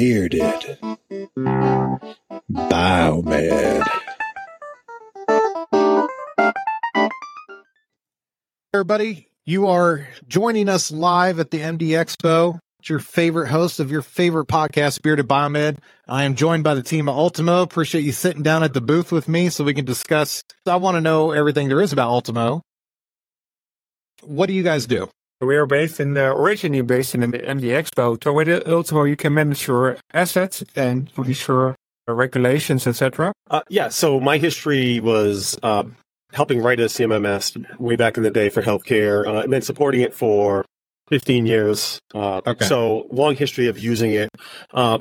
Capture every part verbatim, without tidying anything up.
Bearded Biomed. Everybody, you are joining us live at the M D Expo. It's your favorite host of your favorite podcast, Bearded Biomed. I am joined by the team of Ultimo. Appreciate you sitting down at the booth with me so we can discuss. I want to know everything there is about Ultimo. What do you guys do? We are based in the, originally based in the M D Expo. So with Ultimo, you can manage your assets and police your regulations, et cetera. Uh, yeah. So my history was uh, helping write a C M M S way back in the day for healthcare, uh, and then supporting it for fifteen years. Uh, Okay. So long history of using it. Uh,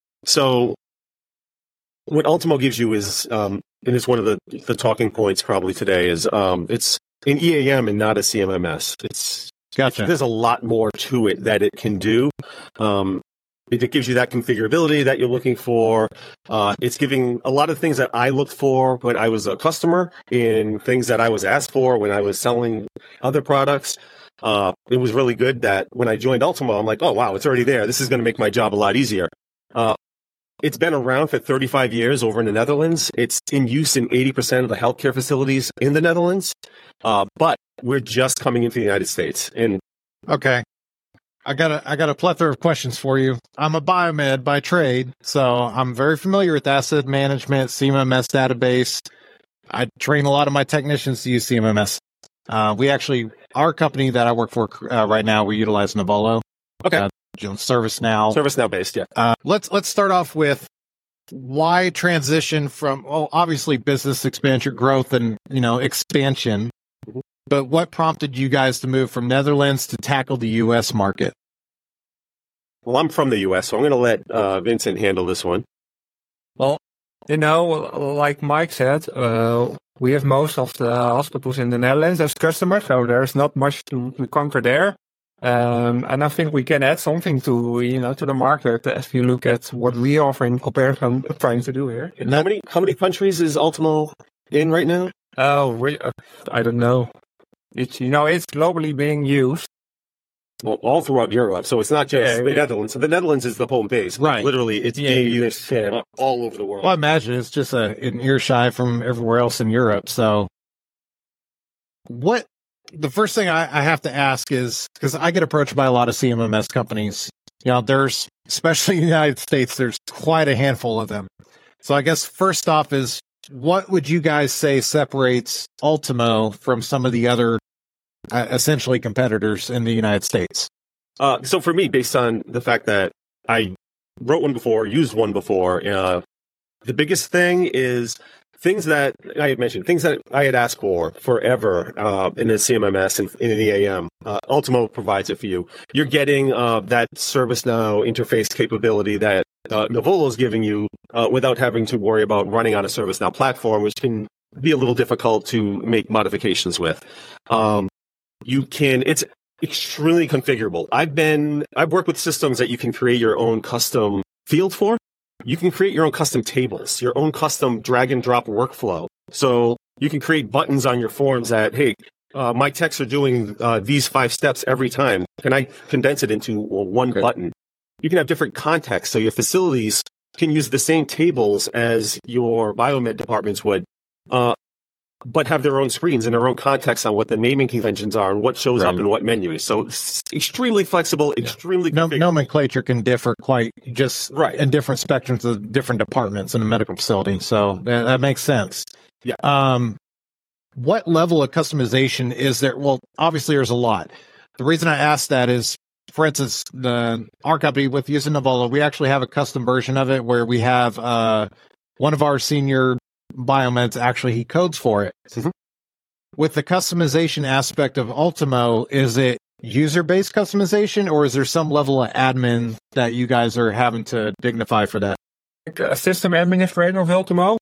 so what Ultimo gives you is, um, and it's one of the, the talking points probably today, is um, it's an E A M and not a C M M S. It's Gotcha. There's a lot more to it that it can do. Um, it, it gives you that configurability that you're looking for. Uh, it's giving a lot of things that I looked for when I was a customer, in things that I was asked for when I was selling other products. Uh, it was really good that when I joined Ultimo, I'm like, oh, wow, it's already there. This is going to make my job a lot easier. Uh, it's been around for thirty-five years over in the Netherlands. It's in use in eighty percent of the healthcare facilities in the Netherlands. Uh, but we're just coming into the United States. And Okay. I got a I got a plethora of questions for you. I'm a biomed by trade, so I'm very familiar with asset management, C M M S database. I train a lot of my technicians to use C M M S. Uh, we actually, our company that I work for uh, right now, we utilize Navolo. Okay. Uh, ServiceNow. ServiceNow based, yeah. Uh, let's let's start off with why transition from, well, obviously business expansion, growth, and you know expansion. Mhm. But what prompted you guys to move from Netherlands to tackle the U S market? Well, I'm from the U S, so I'm going to let uh, Vincent handle this one. Well, you know, like Mike said, uh, we have most of the hospitals in the Netherlands as customers, so there's not much to, to conquer there. Um, and I think we can add something to, you know, to the market if you look at what we offer in comparison to trying to do here. And how many how many countries is Ultimo in right now? Oh, re- uh, I don't know. It's, you know, it's globally being used. Well, all throughout Europe. So it's not just Yeah, the yeah. Netherlands. So the Netherlands is the home base. but Right. Literally, it's Yeah, being yeah, used yeah. uh, all over the world. Well, I imagine it's just a, an ear shy from everywhere else in Europe. So, what the first thing I, I have to ask is, because I get approached by a lot of C M M S companies. You know, there's, especially in the United States, there's quite a handful of them. So, I guess first off is, what would you guys say separates Ultimo from some of the other uh, essentially competitors in the United States? Uh, so for me, based on the fact that I wrote one before, used one before, uh, the biggest thing is things that I had mentioned, things that I had asked for forever uh, in a C M M S and in an E A M. Uh, Ultimo provides it for you. You're getting uh, that ServiceNow interface capability that uh, Navolo is giving you uh, without having to worry about running on a ServiceNow platform, which can be a little difficult to make modifications with. Um, you can, it's extremely configurable. I've been, I've worked with systems that you can create your own custom field for. You can create your own custom tables, your own custom drag and drop workflow. So you can create buttons on your forms that, hey, uh, my techs are doing uh, these five steps every time. Can I condense it into well, one Okay. button? You can have different contexts. So your facilities can use the same tables as your biomed departments would. Uh, but have their own screens and their own context on what the naming conventions are and what shows Right. up in what menus. So it's extremely flexible, extremely No, configurable. nomenclature can differ quite just Right. in different spectrums of different departments in a medical facility. So that, that makes sense. Yeah. Um, what level of customization is there? Well, obviously there's a lot. The reason I asked that is, for instance, the our company with using Navolo, we actually have a custom version of it where we have uh, one of our senior biomeds, actually he codes for it. Mhm. With the customization aspect of Ultimo, is it user-based customization, or is there some level of admin that you guys are having to dignify for that? A system administrator of Ultimo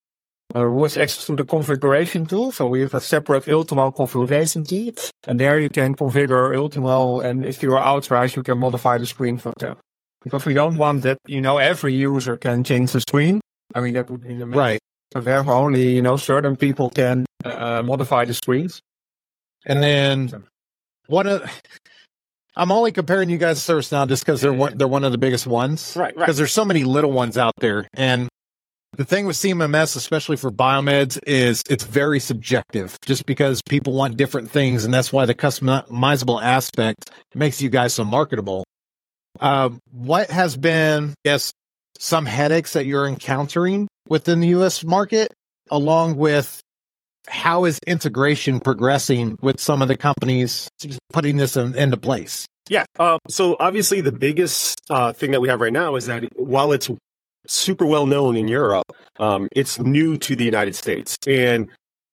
uh, who has access to the configuration tool. So we have a separate Ultimo configuration key, and there you can configure Ultimo, and if you are authorized, you can modify the screen for them. Because we don't want that, you know, every user can change the screen. I mean, that would be the Right. So therefore, only, you know, certain people can uh, modify the screens. And then what a, I'm only comparing you guys to ServiceNow just because they're one, they're one of the biggest ones. Right, right. Because there's so many little ones out there. And the thing with C M M S, especially for biomeds, is it's very subjective just because people want different things. And that's why the customizable aspect makes you guys so marketable. Um, what has been, yes, some headaches that you're encountering within the U S market, along with how is integration progressing with some of the companies putting this in, into place? Yeah. Uh, so obviously the biggest uh, thing that we have right now is that while it's super well known in Europe, um, it's new to the United States. And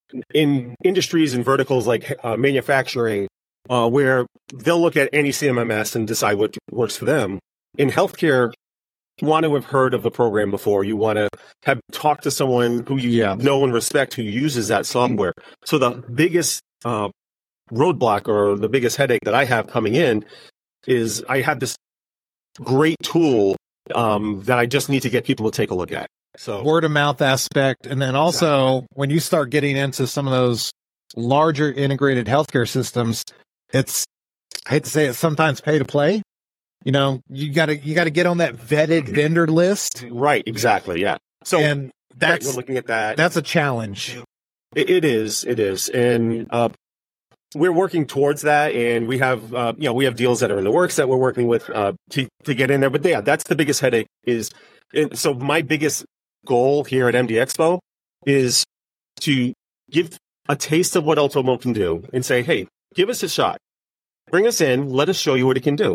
in industries and verticals like uh, manufacturing, uh, where they'll look at any C M M S and decide what works for them. In healthcare, you want to have heard of the program before. You want to have talked to someone who you yeah. know and respect who uses that software. So the biggest uh, roadblock or the biggest headache that I have coming in is I have this great tool um, that I just need to get people to take a look at. So word of mouth aspect. And then also exactly. when you start getting into some of those larger integrated healthcare systems, it's, I hate to say it, sometimes pay to play. You know, you gotta, you gotta get on that vetted vendor list. Right. Exactly. Yeah. So and that's, right, we're looking at that. That's a challenge. It, it is. It is. And, uh, we're working towards that, and we have, uh, you know, we have deals that are in the works that we're working with uh, to to get in there. But yeah, that's the biggest headache. Is it, so my biggest goal here at M D Expo is to give a taste of what Ultimo can do, and say, hey, give us a shot, bring us in, let us show you what it can do.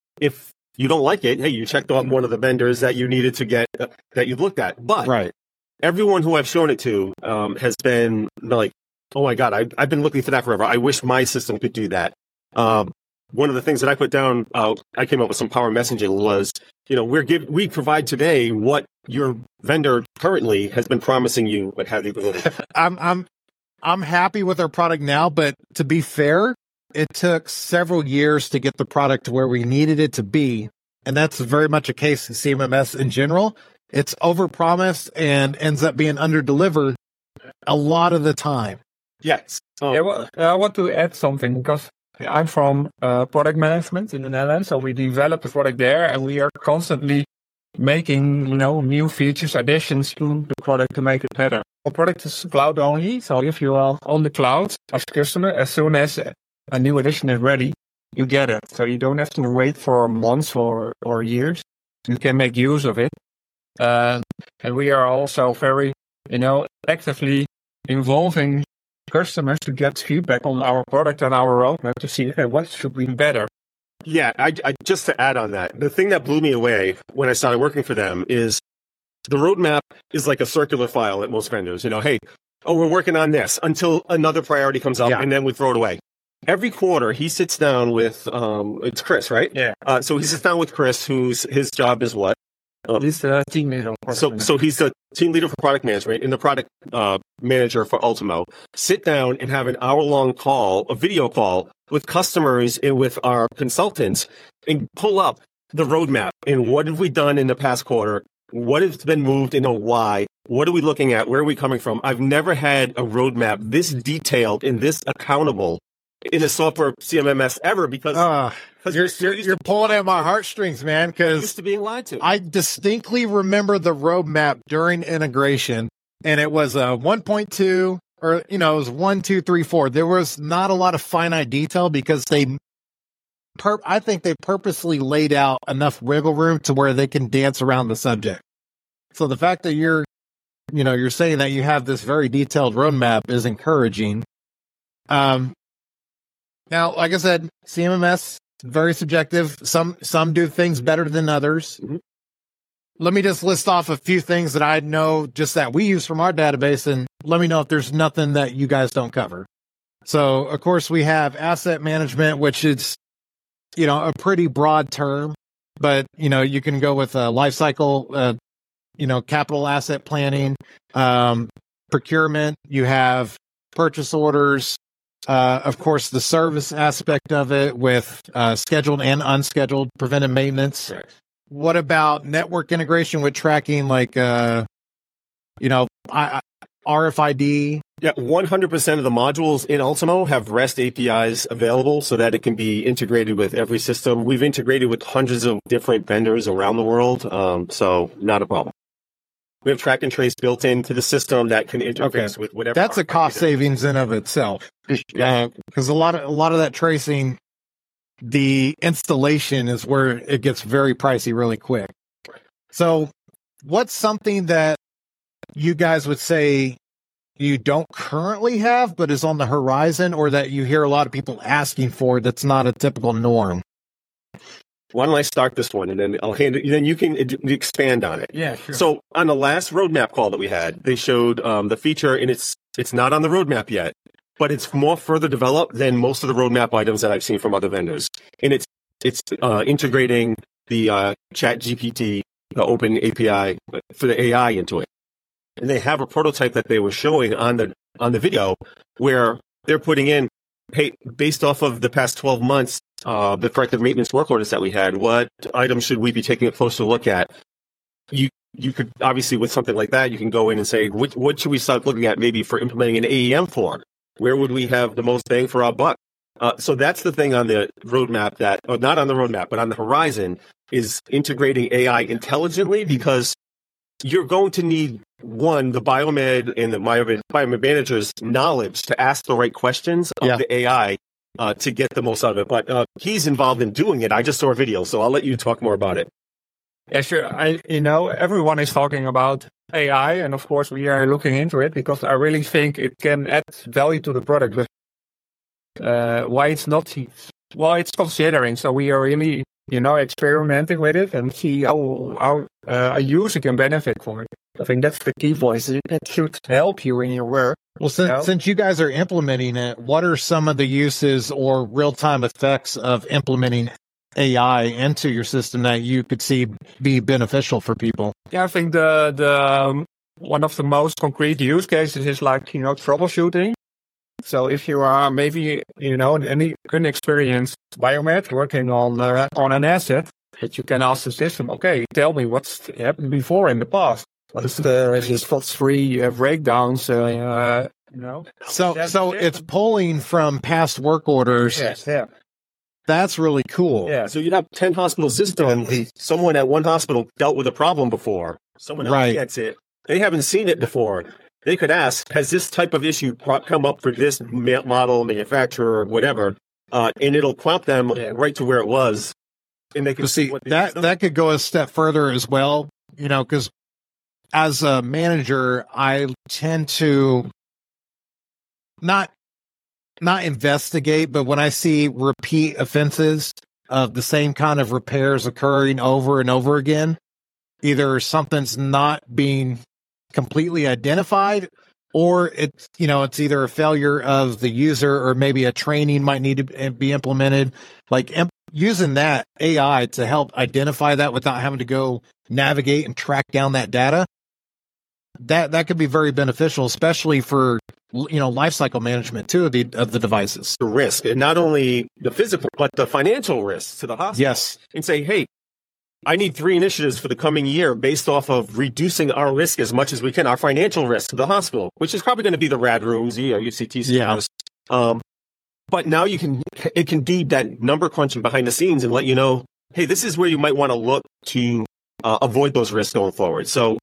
If you don't like it, hey, you checked off one of the vendors that you needed to get uh, that you've looked at. But right. everyone who I've shown it to um, has been like, oh my God, I, I've been looking for that forever. I wish my system could do that. Um, one of the things that I put down, uh, I came up with some power messaging was, you know, we're give, we provide today what your vendor currently has been promising you, but have you delivered. I'm, I'm, I'm happy with our product now, but to be fair, it took several years to get the product to where we needed it to be. And that's very much a case in C M M S in general. It's overpromised and ends up being under-delivered a lot of the time. Yes. Oh. Yeah, well, I want to add something because I'm from uh, product management in the Netherlands, so we develop the product there, and we are constantly making, you know, new features, additions to the product to make it better. Our product is cloud only, so if you are on the cloud as a customer, as soon as a new edition is ready, you get it. So you don't have to wait for months or, or years. You can make use of it. Uh, and we are also very, you know, actively involving customers to get feedback on our product and our roadmap to see, hey, what should be better. Yeah, I, I, just to add on that, the thing that blew me away when I started working for them is the roadmap is like a circular file at most vendors. You know, hey, oh, we're working on this until another priority comes up, yeah. and then we throw it away. Every quarter, he sits down with, um, it's Chris, right? Yeah. Uh, so he sits down with Chris, whose his job is what? Uh, he's the team leader. So, so he's the team leader for product management and the product uh, manager for Ultimo. Sit down and have an hour-long call, a video call with customers and with our consultants, and pull up the roadmap and what have we done in the past quarter? What has been moved and why? What are we looking at? Where are we coming from? I've never had a roadmap this detailed and this accountable in a software C M M S ever, because uh, you're, you're, you're pulling at my heartstrings, man, because used to being lied to. I distinctly remember the roadmap during integration, and it was a one point two, or, you know, it was one, two, three, four. There was not a lot of finite detail because they, per- I think they purposely laid out enough wiggle room to where they can dance around the subject. So the fact that you're, you know, you're saying that you have this very detailed roadmap is encouraging. Um, Now, like I said, C M M S, very subjective. Some some do things better than others. Mm-hmm. Let me just list off a few things that I know just that we use from our database, and let me know if there's nothing that you guys don't cover. So, of course, we have asset management, which is, you know, a pretty broad term, but, you know, you can go with a life cycle, uh, you know, capital asset planning, um, procurement. You have purchase orders. Uh, of course, the service aspect of it with uh, scheduled and unscheduled preventive maintenance. Right. What about network integration with tracking, like, uh, you know, I, I, R F I D Yeah, one hundred percent of the modules in Ultimo have REST A P Is available so that it can be integrated with every system. We've integrated with hundreds of different vendors around the world, um, so not a problem. We have track and trace built into the system that can interface Okay. with whatever. That's a cost savings in of itself. Yeah. Because a lot of a lot of that tracing, the installation is where it gets very pricey really quick. So, what's something that you guys would say you don't currently have, but is on the horizon, or that you hear a lot of people asking for that's not a typical norm? Why don't I start this one, and then I'll hand it, then you can ed- expand on it. Yeah, sure. So on the last roadmap call that we had, they showed um, the feature, and it's it's not on the roadmap yet, but it's more further developed than most of the roadmap items that I've seen from other vendors. And it's it's uh, integrating the uh, Chat G P T, the open A P I for the A I into it. And they have a prototype that they were showing on the on the video where they're putting in, hey, based off of the past twelve months, uh, the corrective maintenance work orders that we had, what items should we be taking a closer look at? You you could obviously, with something like that, you can go in and say, what, what should we start looking at maybe for implementing an A E M for? Where would we have the most bang for our buck? Uh, so that's the thing on the roadmap that, or not on the roadmap, but on the horizon, is integrating A I intelligently, because you're going to need, one, the biomed and the biomed, biomed manager's knowledge to ask the right questions of Yeah. the A I uh, to get the most out of it. But uh, he's involved in doing it. I just saw a video, so I'll let you talk more about it. Yeah, sure. I, you know, everyone is talking about A I, and of course we are looking into it because I really think it can add value to the product. But uh, why it's not, well, it's considering. So we are really, you know, experimenting with it and see how how uh, a user can benefit from it. I think that's the key voice. It should help you in your work. Well, since, Yeah. since you guys are implementing it, what are some of the uses or real-time effects of implementing A I into your system that you could see be beneficial for people? Yeah, I think the the um, one of the most concrete use cases is like, you know, troubleshooting. So if you are maybe, you know, an inexperienced biomed working on uh, on an asset, that you can ask the system, okay, tell me what's happened before in the past. What is the resistance free uh, breakdowns? Uh, uh, you know. So, That's so it. it's pulling from past work orders. Yes, yeah, That's really cool. yeah. So you'd have ten hospital systems. Someone at one hospital dealt with a problem before. Someone else Right. gets it. They haven't seen it before. They could ask, has this type of issue pro- come up for this ma- model, manufacturer, or whatever? Uh, and it'll prompt them Yeah. right to where it was. And they can But see, what they that, that could go a step further as well, you know, because as a manager, I tend to not, not investigate, but when I see repeat offenses of the same kind of repairs occurring over and over again, either something's not being completely identified, or it's, you know, it's either a failure of the user, or maybe a training might need to be implemented. Like imp- using that A I to help identify that without having to go navigate and track down that data, that that could be very beneficial, especially for, you know, lifecycle management too of the of the devices. the risk, and not only the physical, but the financial risk to the hospital. Yes. And say, hey, I need three initiatives for the coming year based off of reducing our risk as much as we can, our financial risk to the hospital, which is probably going to be the RAD rooms, the U C T scanners. Um, but now you can, it can do that number crunching behind the scenes and let you know, hey, this is where you might want to look to uh, avoid those risks going forward. So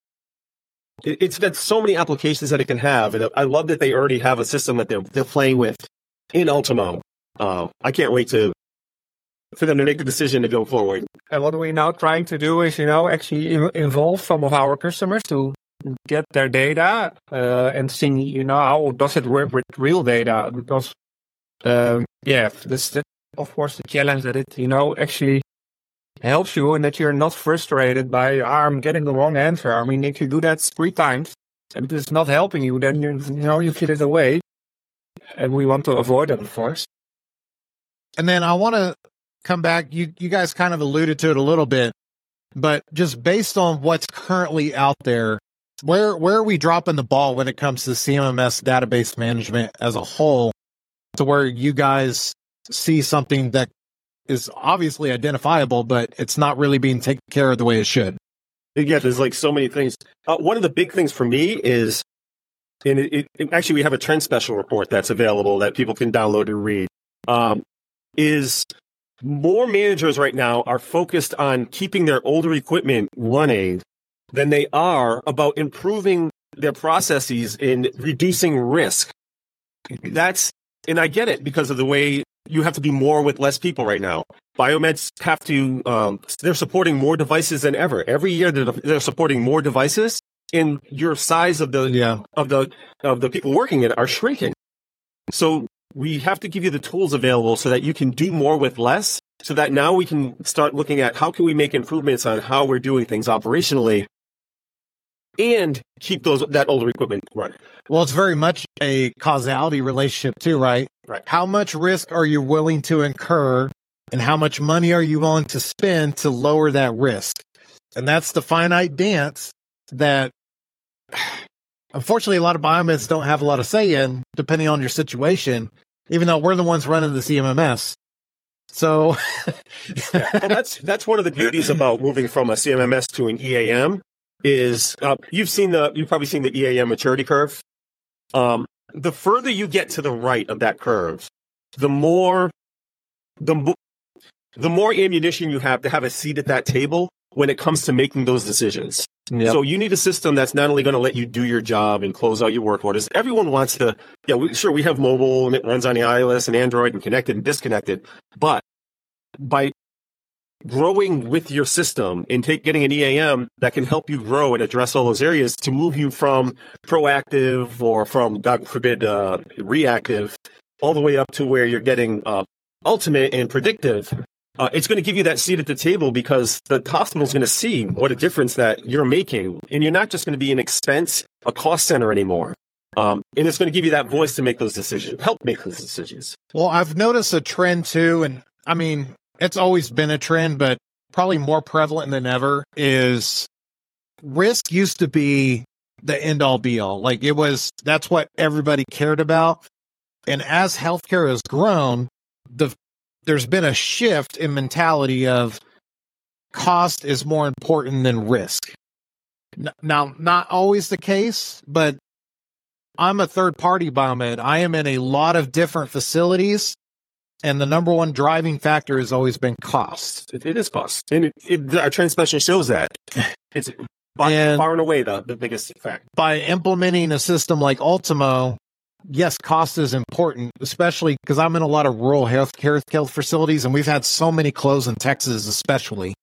it, it's got so many applications that it can have. And I love that they already have a system that they're, they're playing with in Ultimo. Uh, I can't wait to, for them to make the decision to go forward. And what we're now trying to do is, you know, actually in- involve some of our customers to get their data uh, and see, you know, how does it work with real data? Because, um, yeah, this that, of course, the challenge that it, you know, actually helps you and that you're not frustrated by, ah, I'm getting the wrong answer. I mean, if you do that three times and it's not helping you, then, you, you know, you put it away. And we want to avoid that, of course. And then I want to come back. You you guys kind of alluded to it a little bit, but just based on what's currently out there, where where are we dropping the ball when it comes to C M M S database management as a whole, to where you guys see something that is obviously identifiable, but it's not really being taken care of the way it should? Yeah, there's like so many things. Uh, one of the big things for me is and it, it, it- actually we have a trend special report that's available that people can download and read, um, is more managers right now are focused on keeping their older equipment running than they are about improving their processes in reducing risk. That's, and I get it because of the way you have to do more with less people right now. Biomeds have to, um, they're supporting more devices than ever. Every year they're, they're supporting more devices, and your size of the, Yeah. of the, of the people working it are shrinking. So we have to give you the tools available so that you can do more with less, so that now we can start looking at how can we make improvements on how we're doing things operationally and keep those, that older equipment running. Well, it's very much a causality relationship too, right? Right. How much risk are you willing to incur, and how much money are you willing to spend to lower that risk? And that's the finite dance that, unfortunately, a lot of biomeds don't have a lot of say in, depending on your situation, even though we're the ones running the C M M S. So Yeah. Well, that's that's one of the beauties about moving from a C M M S to an E A M is uh, you've seen the you've probably seen the E A M maturity curve. Um, the further you get to the right of that curve, the more the mo- the more ammunition you have to have a seat at that table when it comes to making those decisions. Yep. So you need a system that's not only going to let you do your job and close out your work orders. Everyone wants to, yeah, we, sure, we have mobile and it runs on the iOS and Android and connected and disconnected. But by growing with your system and take getting an E A M that can help you grow and address all those areas to move you from proactive or from, God forbid, uh, reactive, all the way up to where you're getting uh, ultimate and predictive. Uh, it's going to give you that seat at the table because the hospital's going to see what a difference that you're making. And you're not just going to be an expense, a cost center anymore. Um, and it's going to give you that voice to make those decisions, help make those decisions. Well, I've noticed a trend too, and I mean, it's always been a trend, but probably more prevalent than ever is risk used to be the end all be all. Like it was, that's what everybody cared about. And as healthcare has grown, the there's been a shift in mentality of cost is more important than risk. N- Now, not always the case, but I'm a third party biomed. I am in a lot of different facilities, and the number one driving factor has always been cost. It, it is cost. And it, it, our trend special shows that. It's by, And- far and away the, the biggest fact. By implementing a system like Ultimo, yes, cost is important, especially because I'm in a lot of rural health care health facilities, and we've had so many close in Texas, especially.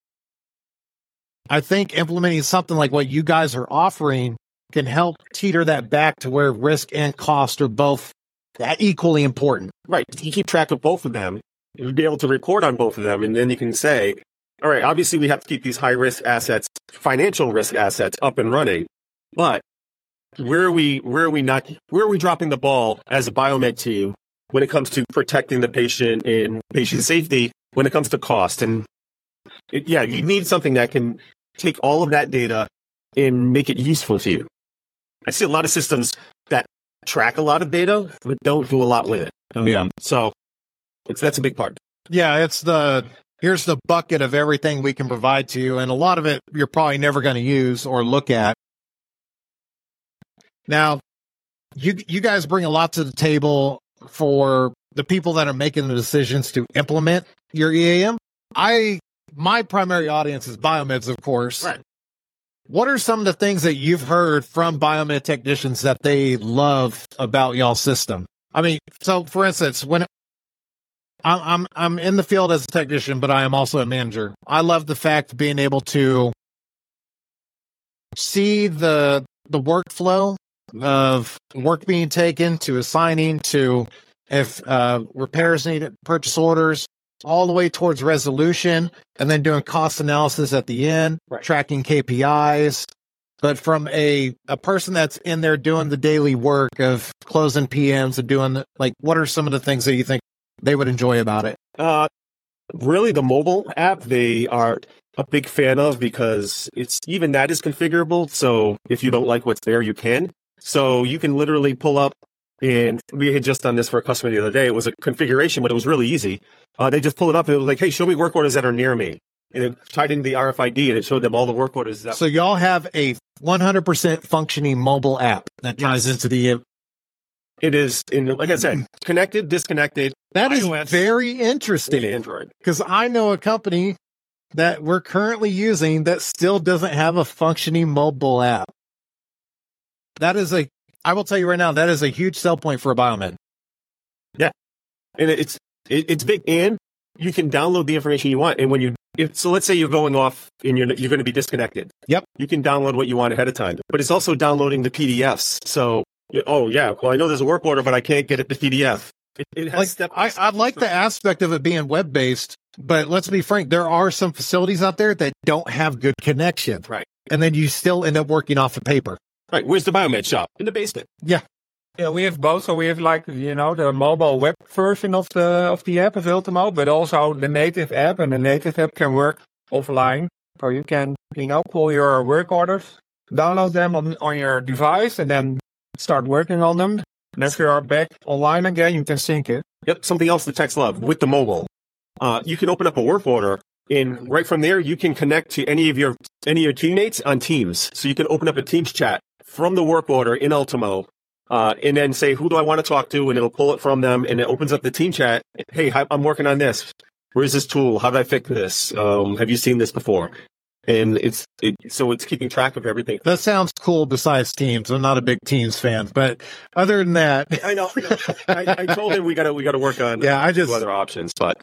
I think implementing something like what you guys are offering can help teeter that back to where risk and cost are both that equally important. Right. You keep track of both of them. You'll be able to report on both of them. And then you can say, all right, obviously we have to keep these high risk assets, financial risk assets up and running. But where are we, where are we not, where are we dropping the ball as a biomed team when it comes to protecting the patient and patient safety, when it comes to cost? And it, yeah, you need something that can take all of that data and make it useful to you. I see a lot of systems that track a lot of data, but don't do a lot with it. Yeah. So it's, that's a big part. Yeah, it's the here's the bucket of everything we can provide to you, and a lot of it you're probably never going to use or look at. Now, you you guys bring a lot to the table for the people that are making the decisions to implement your E A M. I my primary audience is biomeds, of course. Right. What are some of the things that you've heard from biomed technicians that they love about y'all's system? I mean, so for instance, when I'm I'm I'm in the field as a technician, but I am also a manager. I love the fact of being able to see the the workflow of work being taken to assigning to if uh, repairs needed, purchase orders, all the way towards resolution, and then doing cost analysis at the end, Right. tracking K P Is. But from a, a person that's in there doing the daily work of closing P Ms and doing the, like, what are some of the things that you think they would enjoy about it? Uh, really, the mobile app, they are a big fan of because it's even that is configurable. So if you don't like what's there, you can. So you can literally pull up, and we had just done this for a customer the other day. It was a configuration, but it was really easy. Uh, they just pull it up and it was like, hey, show me work orders that are near me. and it tied into the R F I D, and it showed them all the work orders. That So y'all have a one hundred percent functioning mobile app that ties Yes. into the. it is, in, like I said, connected, disconnected. That is iOS very and interesting Android. because I know a company that we're currently using that still doesn't have a functioning mobile app. That is a, I will tell you right now, that is a huge sell point for a Biomed. And it's it, it's big, and you can download the information you want. And when you, if, so let's say you're going off and you're you're going to be disconnected. Yep. You can download what you want ahead of time, but it's also downloading the P D Fs. So, oh yeah, well I know there's a work order, but I can't get it the P D F. It, it has Like, step. I, I like the aspect of it being web based, but let's be frank, there are some facilities out there that don't have good connection. Right. And then you still end up working off of paper. Right. Where's the Biomed shop? In the basement. Yeah, we have both. So we have like, you know, the mobile web version of the of the app of Ultimo, but also the native app, and the native app can work offline. So you can, you know, pull your work orders, download them on, on your device, and then start working on them. And if you're back online again, you can sync it. Yep. Something else the techs love with the mobile. Uh, you can open up a work order, and right from there, you can connect to any of your any of your teammates on Teams. So you can open up a Teams chat from the work order in Ultimo, uh, and then say, who do I want to talk to? And it'll pull it from them, and it opens up the team chat. Hey, hi, I'm working on this. Where's this tool? How did I fix this? Um, have you seen this before? And it's it, so it's keeping track of everything. That sounds cool besides Teams. I'm not a big Teams fan, but other than that, I know. I, I told him we gotta we gotta work on yeah, I two just, other options, but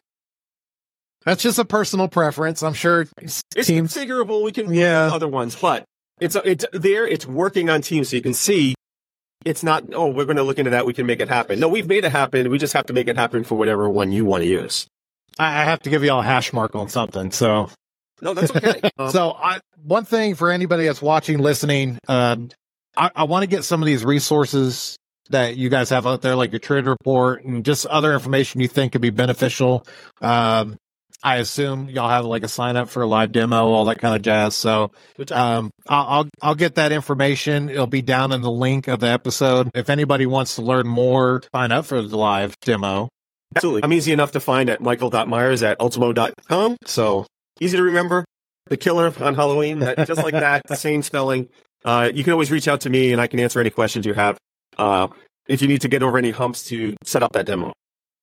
that's just a personal preference. I'm sure it's Teams. configurable. We can Yeah. use other ones, but it's it's there. It's working on Teams, so you can see. It's not. Oh, we're going to look into that. We can make it happen. No, we've made it happen. We just have to make it happen for whatever one you want to use. I I have to give you all a hash mark on something. So, No, that's okay. Um, so I, one thing for anybody that's watching, listening, um, I, I want to get some of these resources that you guys have out there, like your trade report and just other information you think could be beneficial. Um, I assume y'all have like a sign up for a live demo, all that kind of jazz. So, which I- um, I'll, I'll, I'll get that information. It'll be down in the link of the episode. If anybody wants to learn more, sign up for the live demo. absolutely. I'm easy enough to find at michael dot myers at ultimo dot com. So easy to remember. The killer on Halloween, that, just like that, the same spelling. Uh, you can always reach out to me, and I can answer any questions you have. Uh, if you need to get over any humps to set up that demo.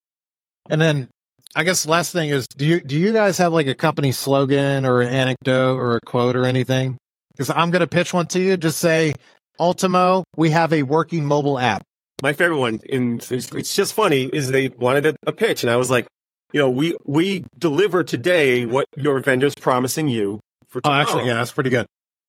And then I guess the last thing is, do you, do you guys have like a company slogan or an anecdote or a quote or anything? Because I'm going to pitch one to you. Just say, Ultimo, we have a working mobile app. My favorite one, and it's, it's just funny, is they wanted a, a pitch, and I was like, you know, we we deliver today what your vendor's promising you for Oh, tomorrow. actually, yeah, that's pretty good.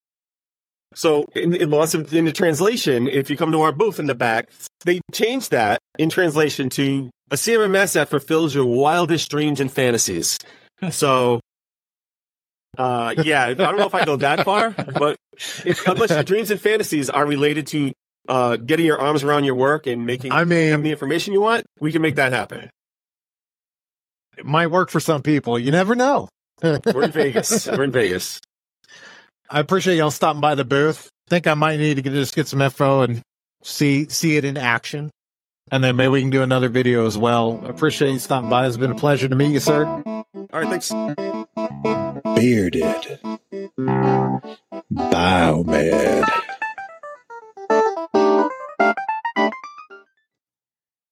So in, in lots of in the translation, if you come to our booth in the back, they changed that in translation to a C M M S that fulfills your wildest dreams and fantasies. So, uh, yeah, I don't know if I go that far, but if, unless your dreams and fantasies are related to uh, getting your arms around your work and making I mean, the information you want, we can make that happen. it might work for some people. You never know. We're in Vegas. We're in Vegas. I appreciate y'all stopping by the booth. Think I might need to get, just get some info and see see it in action. And then maybe we can do another video as well. I appreciate you stopping by. It's been a pleasure to meet you, sir. All right, thanks. Bearded Biomed.